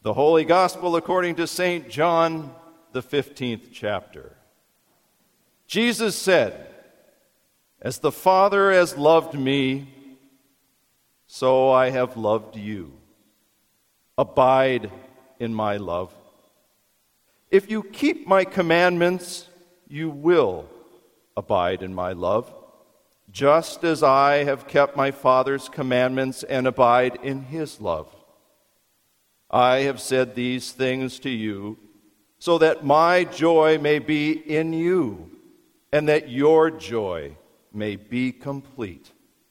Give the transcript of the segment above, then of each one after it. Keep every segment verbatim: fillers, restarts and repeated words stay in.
The Holy Gospel according to Saint John, the fifteenth chapter. Jesus said, "As the Father has loved me, so I have loved you. Abide in my love. If you keep my commandments, you will abide in my love, just as I have kept my Father's commandments and abide in his love. I have said these things to you so that my joy may be in you and that your joy may be complete.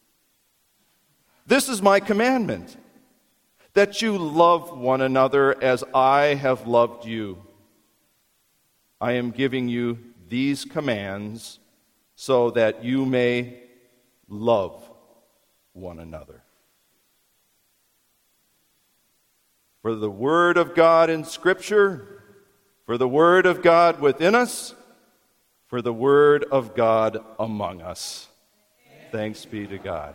This is my commandment, that you love one another as I have loved you. I am giving you these commands so that you may love one another." For the Word of God in Scripture, for the Word of God within us, for the Word of God among us. Thanks be to God.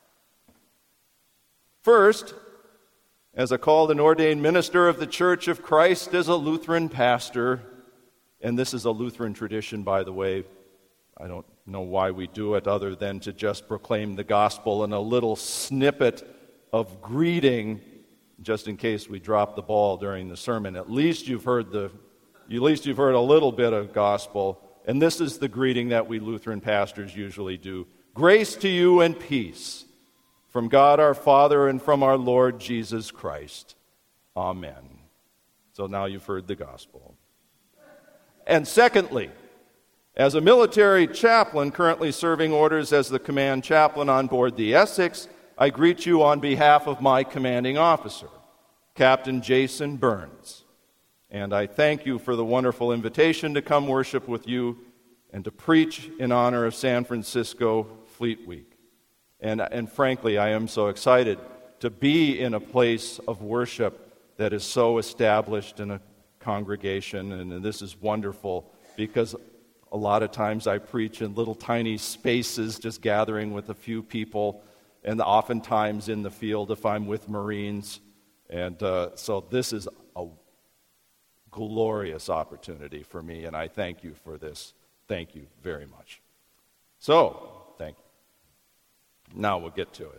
First, as a called and ordained minister of the Church of Christ, as a Lutheran pastor, and this is a Lutheran tradition, by the way. I don't know why we do it other than to just proclaim the gospel and a little snippet of greeting, just in case we drop the ball during the sermon. At least you've heard the, at least you've heard a little bit of gospel. And this is the greeting that we Lutheran pastors usually do. Grace to you and peace from God our Father and from our Lord Jesus Christ. Amen. So now you've heard the gospel. And secondly, as a military chaplain currently serving orders as the command chaplain on board the Essex, I greet you on behalf of my commanding officer, Captain Jason Burns. And I thank you for the wonderful invitation to come worship with you and to preach in honor of San Francisco Fleet Week. And, and frankly, I am so excited to be in a place of worship that is so established in a congregation. And this is wonderful because a lot of times I preach in little tiny spaces, just gathering with a few people, and oftentimes in the field if I'm with Marines. And uh, so this is a glorious opportunity for me, and I thank you for this. Thank you very much. So, thank you. Now we'll get to it.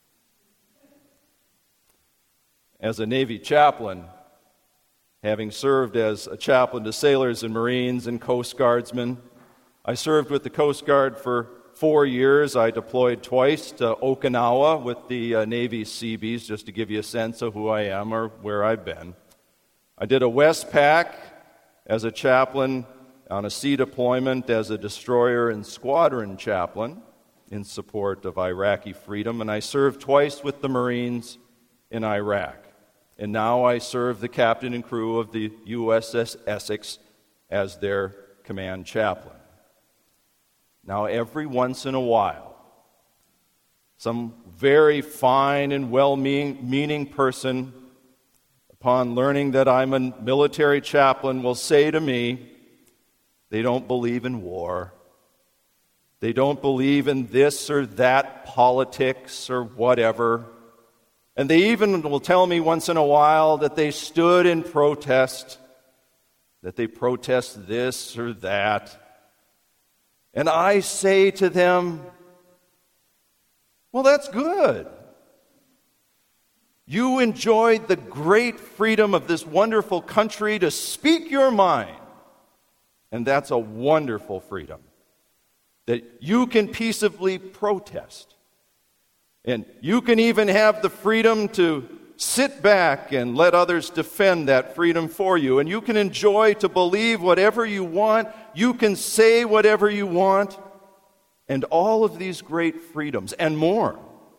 As a Navy chaplain, having served as a chaplain to sailors and Marines and Coast Guardsmen, I served with the Coast Guard for four years. I deployed twice to Okinawa with the uh, Navy Seabees, just to give you a sense of who I am or where I've been. I did a Westpac as a chaplain on a sea deployment as a destroyer and squadron chaplain in support of Iraqi freedom, and I served twice with the Marines in Iraq. And now I serve the captain and crew of the U S S Essex as their command chaplain. Now, every once in a while, some very fine and well-meaning person, upon learning that I'm a military chaplain, will say to me, they don't believe in war. They don't believe in this or that politics or whatever. And they even will tell me once in a while that they stood in protest, that they protest this or that. And I say to them, well, that's good. You enjoyed the great freedom of this wonderful country to speak your mind. And that's a wonderful freedom, that you can peaceably protest. And you can even have the freedom to sit back and let others defend that freedom for you. And you can enjoy to believe whatever you want. You can say whatever you want. And all of these great freedoms and more,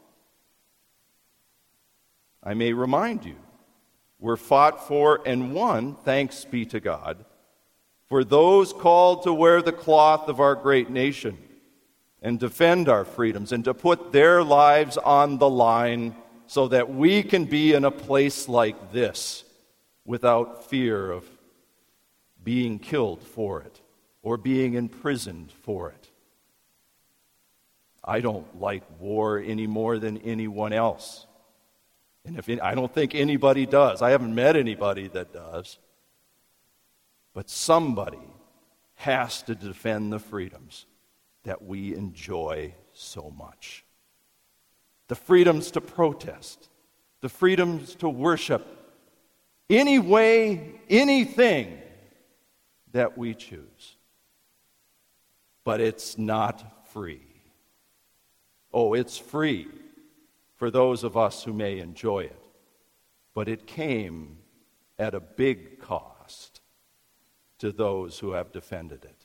I may remind you, were fought for and won, thanks be to God, for those called to wear the cloth of our great nation and defend our freedoms and to put their lives on the line so that we can be in a place like this without fear of being killed for it or being imprisoned for it. I don't like war any more than anyone else. And if I don't think anybody does. I haven't met anybody that does. But somebody has to defend the freedoms that we enjoy so much. The freedoms to protest, the freedoms to worship any way, anything that we choose. But it's not free. Oh, it's free for those of us who may enjoy it, but it came at a big cost to those who have defended it.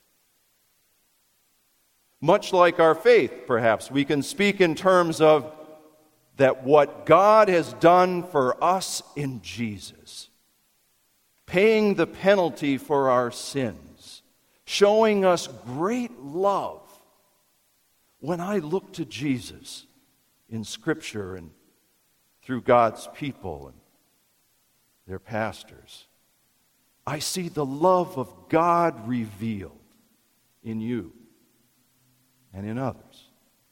Much like our faith, perhaps, we can speak in terms of that what God has done for us in Jesus, paying the penalty for our sins, showing us great love. When I look to Jesus in Scripture and through God's people and their pastors, I see the love of God revealed in you and in others.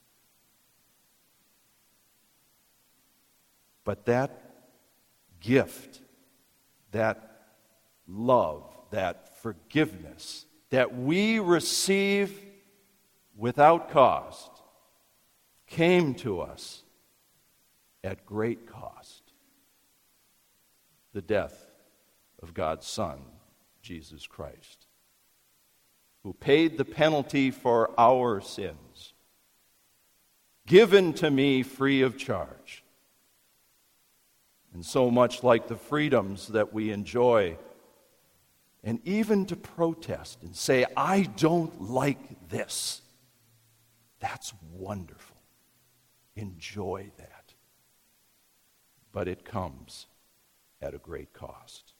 But that gift, that love, that forgiveness that we receive without cost came to us at great cost. The death of God's Son, Jesus Christ, who paid the penalty for our sins, given to me free of charge. And so much like the freedoms that we enjoy, and even to protest and say, I don't like this. That's wonderful. Enjoy that. But it comes at a great cost.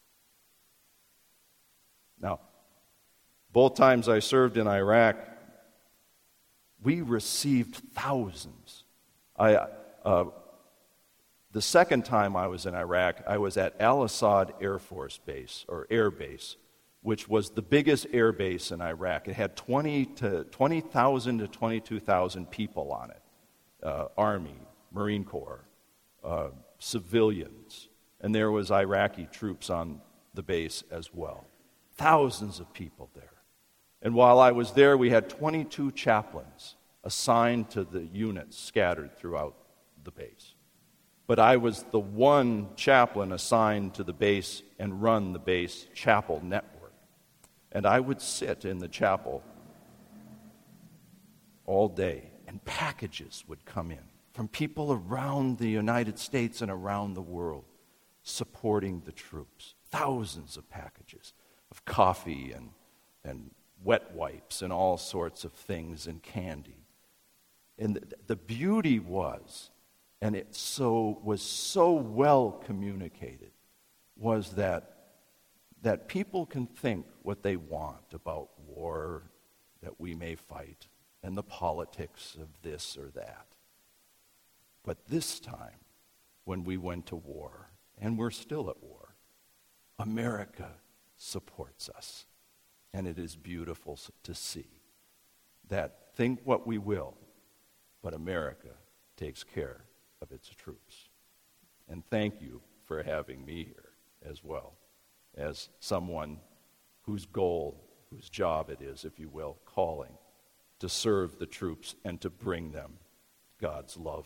Now, both times I served in Iraq, we received thousands. I, uh, the second time I was in Iraq, I was at Al-Assad Air Force Base, or Air Base, which was the biggest air base in Iraq. It had twenty thousand to twenty-two thousand people on it. Uh, Army, Marine Corps, uh, civilians, and there was Iraqi troops on the base as well. Thousands of people there. And while I was there, we had twenty-two chaplains assigned to the units scattered throughout the base. But I was the one chaplain assigned to the base and run the base chapel network. And I would sit in the chapel all day, and packages would come in from people around the United States and around the world supporting the troops. Thousands of packages of coffee and, and wet wipes and all sorts of things and candy. And the, the beauty was, and it so was so well communicated, was that that people can think what they want about war that we may fight and the politics of this or that. But this time, when we went to war, and we're still at war, America supports us. And it is beautiful to see that think what we will, but America takes care of its troops. And thank you for having me here as well, as someone whose goal, whose job it is, if you will, calling to serve the troops and to bring them God's love.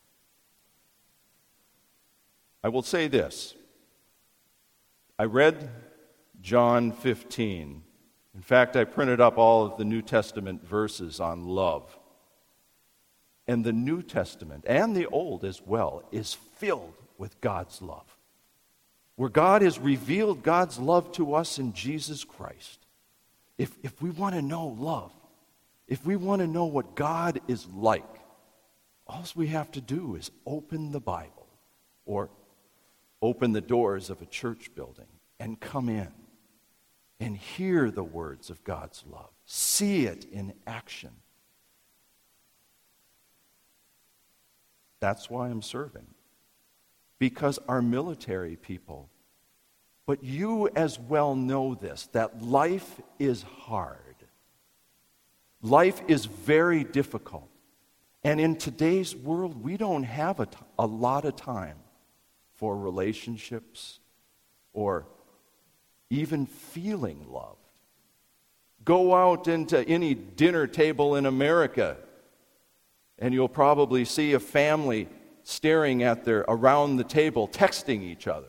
I will say this. I read John fifteen. In fact, I printed up all of the New Testament verses on love. And the New Testament, and the Old as well, is filled with God's love. Where God has revealed God's love to us in Jesus Christ. If, if we want to know love, if we want to know what God is like, all we have to do is open the Bible or open the doors of a church building and come in and hear the words of God's love. See it in action. That's why I'm serving. Because our military people, but you as well know this, that life is hard. Life is very difficult. And in today's world, we don't have a, t- a lot of time for relationships or even feeling loved. Go out into any dinner table in America, and you'll probably see a family staring at their around the table, texting each other.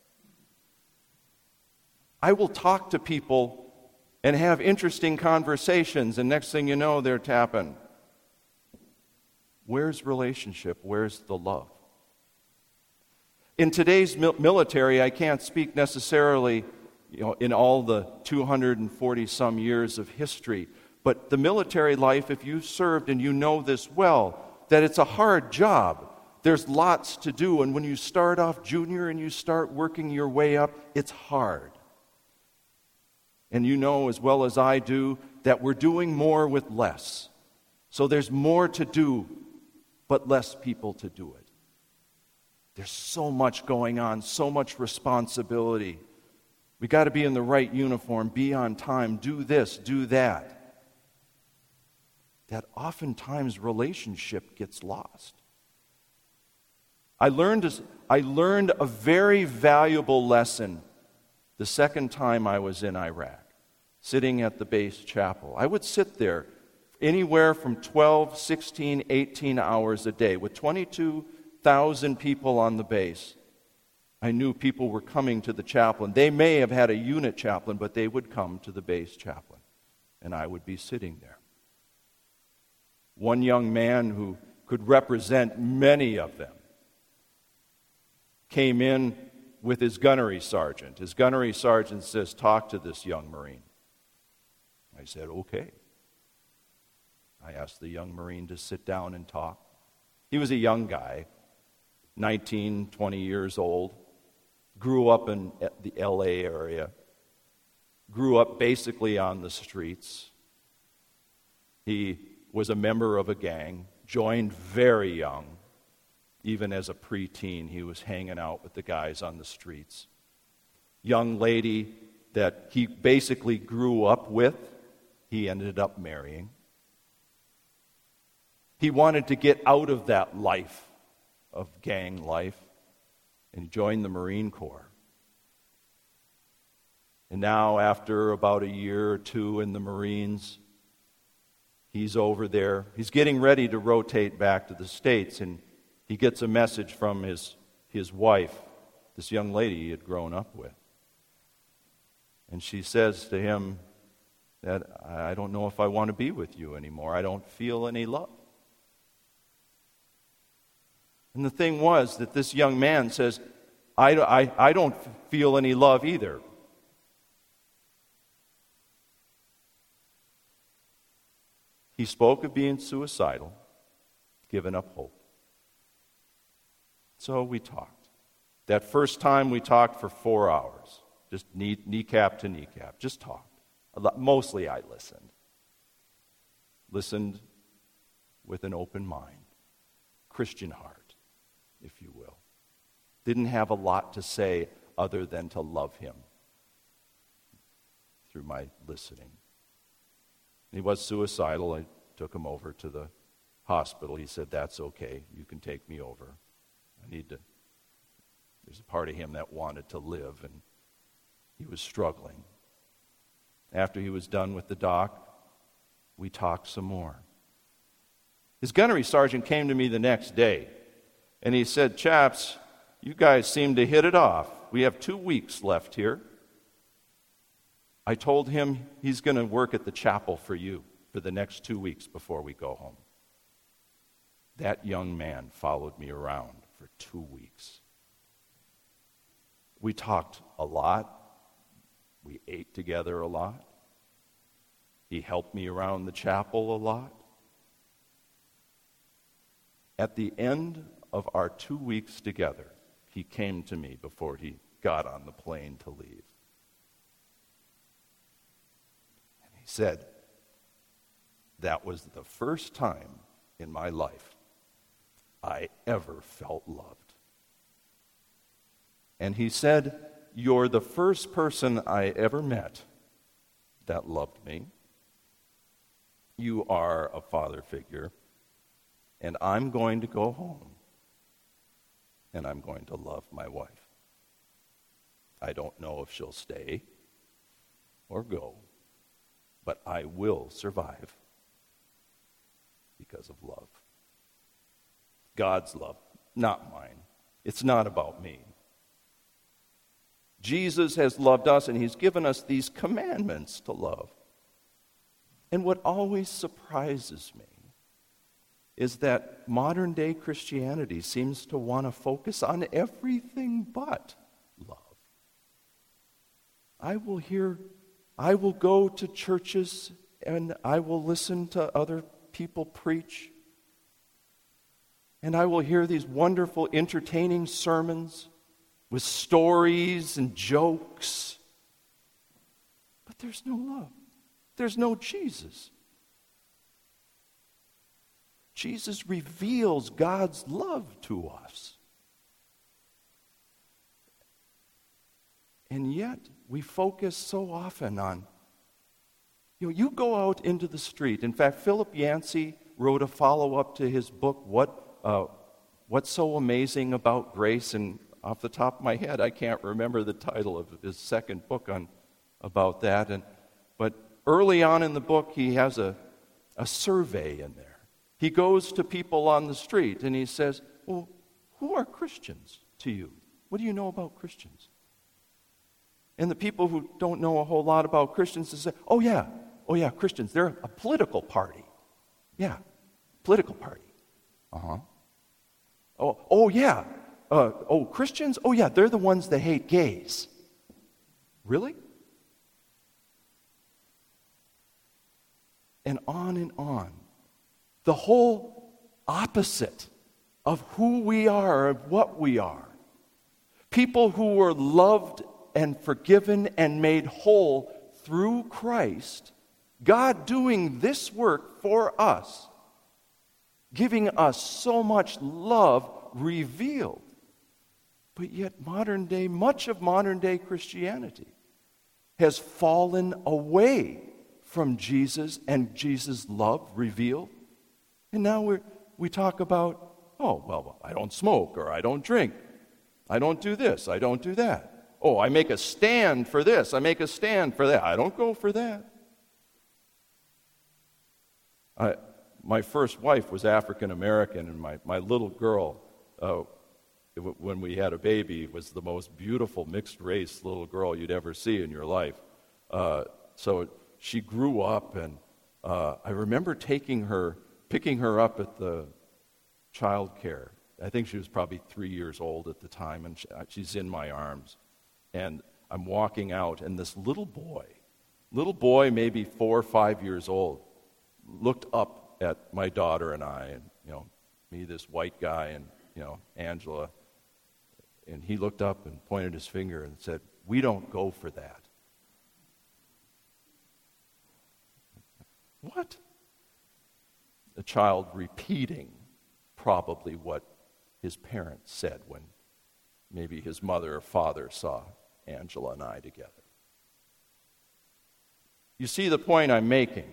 I will talk to people and have interesting conversations, and next thing you know, they're tapping. Where's relationship? Where's the love? In today's mil- military, I can't speak necessarily, you know, in all the two hundred forty some years of history, but the military life, if you served and you know this well, that it's a hard job. There's lots to do, and when you start off junior and you start working your way up, it's hard. And you know as well as I do that we're doing more with less. So there's more to do, but less people to do it. There's so much going on, so much responsibility. We got to be in the right uniform, be on time, do this, do that. That oftentimes relationship gets lost. I learned, I learned a very valuable lesson the second time I was in Iraq, sitting at the base chapel. I would sit there anywhere from twelve, sixteen, eighteen hours a day with twenty-two thousand people on the base. I knew people were coming to the chaplain. They may have had a unit chaplain, but they would come to the base chaplain, and I would be sitting there. One young man who could represent many of them came in with his gunnery sergeant. His gunnery sergeant says, "Talk to this young Marine." I said, "Okay." I asked the young Marine to sit down and talk. He was a young guy, nineteen, twenty years old, grew up in the L A area, grew up basically on the streets. He was a member of a gang, joined very young. Even as a preteen, he was hanging out with the guys on the streets. Young lady that he basically grew up with, he ended up marrying. He wanted to get out of that life of gang life, and he joined the Marine Corps. And now, after about a year or two in the Marines, he's over there. He's getting ready to rotate back to the States, and he gets a message from his, his wife, this young lady he had grown up with. And she says to him that, "I don't know if I want to be with you anymore. I don't feel any love." And the thing was that this young man says, I, I, I don't feel any love either. He spoke of being suicidal, giving up hope. So we talked. That first time we talked for four hours, just knee, kneecap to kneecap, just talked. Mostly I listened. Listened with an open mind, Christian heart, if you will. Didn't have a lot to say other than to love him through my listening. He was suicidal. I took him over to the hospital. He said, "That's okay. You can take me over. I need to." There's a part of him that wanted to live, and he was struggling. After he was done with the doc, we talked some more. His gunnery sergeant came to me the next day, and he said, "Chaps, you guys seem to hit it off. We have two weeks left here." I told him he's going to work at the chapel for you for the next two weeks before we go home. That young man followed me around for two weeks. We talked a lot. We ate together a lot. He helped me around the chapel a lot. At the end of our two weeks together, he came to me before he got on the plane to leave. And he said, "That was the first time in my life I ever felt loved." And he said, "You're the first person I ever met that loved me. You are a father figure, and I'm going to go home. and I'm going to love my wife. I don't know if she'll stay or go, but I will survive because of love. God's love, not mine. It's not about me. Jesus has loved us, and he's given us these commandments to love. And what always surprises me is that modern-day Christianity seems to want to focus on everything but love. I will hear, I will go to churches, and I will listen to other people preach, and I will hear these wonderful, entertaining sermons with stories and jokes. But there's no love. There's no Jesus. Jesus reveals God's love to us. And yet, we focus so often on, you know, you go out into the street. In fact, Philip Yancey wrote a follow-up to his book, What, uh, What's So Amazing About Grace? And off the top of my head, I can't remember the title of his second book on about that. And but early on in the book, he has a, a survey in there. He goes to people on the street and he says, well, who are Christians to you? What do you know about Christians? And the people who don't know a whole lot about Christians say, oh yeah, oh yeah, Christians, they're a political party. Yeah, political party. Uh-huh. Oh, oh yeah, uh, oh, Christians? Oh yeah, they're the ones that hate gays. Really? And on and on. The whole opposite of who we are, of what we are. People who were loved and forgiven and made whole through Christ, God doing this work for us, giving us so much love revealed. But yet modern day, much of modern day Christianity has fallen away from Jesus and Jesus' love revealed. And now we we talk about, oh, well, I don't smoke, or I don't drink. I don't do this, I don't do that. Oh, I make a stand for this, I make a stand for that. I don't go for that. I, my first wife was African American, and my, my little girl, uh, when we had a baby, was the most beautiful mixed-race little girl you'd ever see in your life. Uh, so she grew up, and uh, I remember taking her, picking her up at the child care. I think she was probably three years old at the time, and she, she's in my arms. And I'm walking out, and this little boy, little boy maybe four or five years old, looked up at my daughter and I, and, you know, me, this white guy, and, you know, Angela, and he looked up and pointed his finger and said, "We don't go for that." What? A child repeating probably what his parents said when maybe his mother or father saw Angela and I together. You see the point I'm making?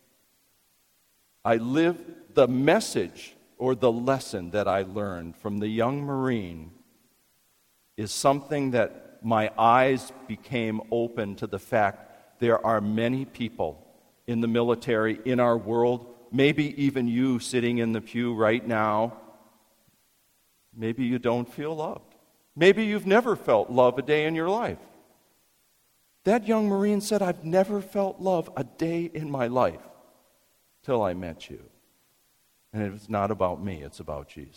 I live the message or the lesson that I learned from the young Marine is something that my eyes became open to the fact there are many people in the military, in our world, maybe even you sitting in the pew right now, maybe you don't feel loved. Maybe you've never felt love a day in your life. That young Marine said, I've never felt love a day in my life till I met you. And it's not about me, it's about Jesus.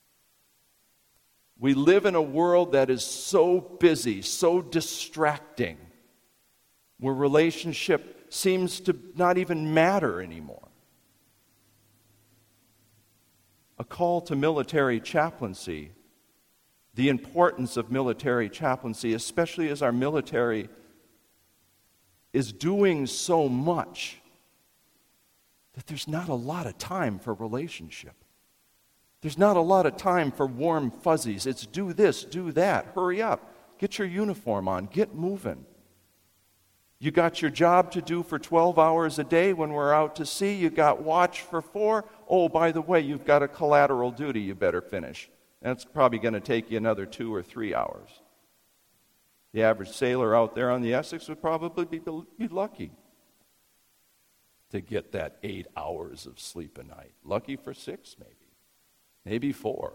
We live in a world that is so busy, so distracting, where relationship seems to not even matter anymore. A call to military chaplaincy, the importance of military chaplaincy, especially as our military is doing so much that there's not a lot of time for relationship. There's not a lot of time for warm fuzzies. It's do this, do that, hurry up, get your uniform on, get moving. You got your job to do for twelve hours a day when we're out to sea. You got watch for four. Oh, by the way, you've got a collateral duty you better finish. That's probably going to take you another two or three hours. The average sailor out there on the Essex would probably be, be lucky to get that eight hours of sleep a night. Lucky for six, maybe. Maybe four.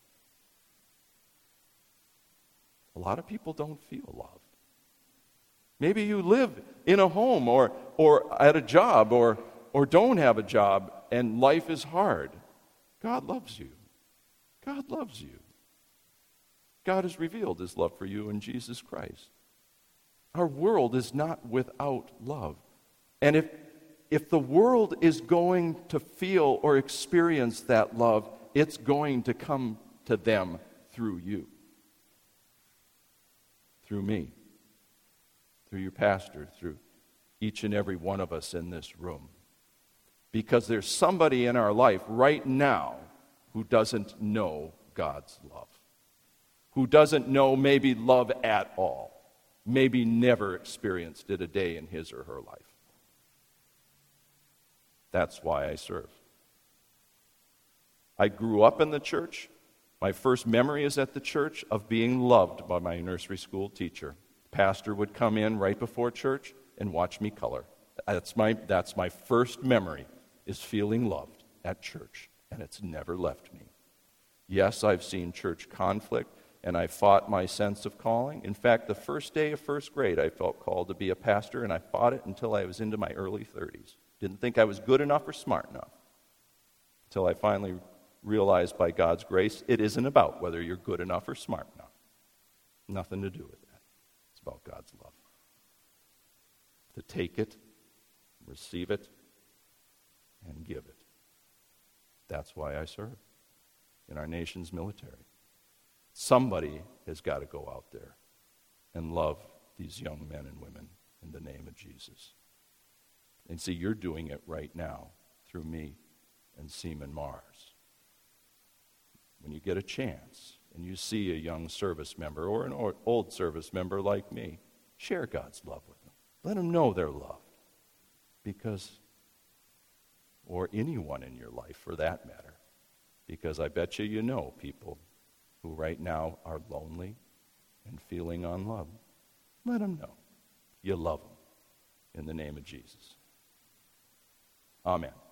A lot of people don't feel loved. Maybe you live in a home or, or at a job or, or don't have a job and life is hard. God loves you. God loves you. God has revealed his love for you in Jesus Christ. Our world is not without love. And if, if the world is going to feel or experience that love, it's going to come to them through you. Through me. Through your pastor. Through each and every one of us in this room. Because there's somebody in our life right now who doesn't know God's love. Who doesn't know maybe love at all. Maybe never experienced it a day in his or her life. That's why I serve. I grew up in the church. My first memory is at the church of being loved by my nursery school teacher. The pastor would come in right before church and watch me color. That's my, that's my first memory, is feeling loved at church, and it's never left me. Yes, I've seen church conflict, and I fought my sense of calling. In fact, the first day of first grade, I felt called to be a pastor, and I fought it until I was into my early thirties. Didn't think I was good enough or smart enough. Until I finally realized by God's grace, it isn't about whether you're good enough or smart enough. Nothing to do with that. It's about God's love. To take it, receive it, and give it. That's why I serve in our nation's military. Somebody has got to go out there and love these young men and women in the name of Jesus. And see, you're doing it right now through me and Seaman Mars. When you get a chance and you see a young service member or an old service member like me, share God's love with them. Let them know they're loved. Because, or anyone in your life for that matter, because I bet you you know people who right now are lonely and feeling unloved. Let them know you love them in the name of Jesus. Amen.